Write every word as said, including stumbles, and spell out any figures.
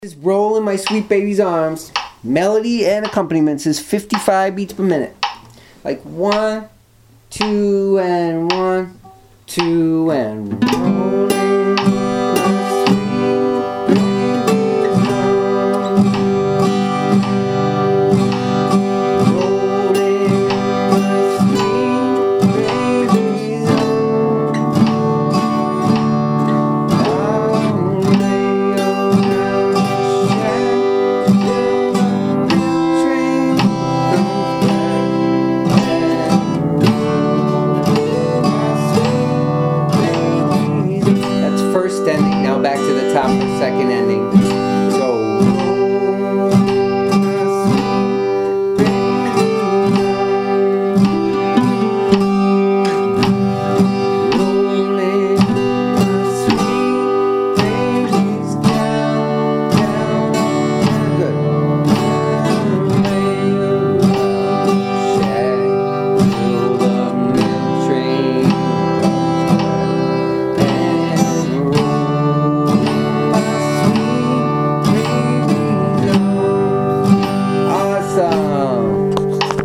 Is Roll in My Sweet Baby's Arms. Melody and accompaniments is fifty-five beats per minute. Like one, two, and one, two, and roll.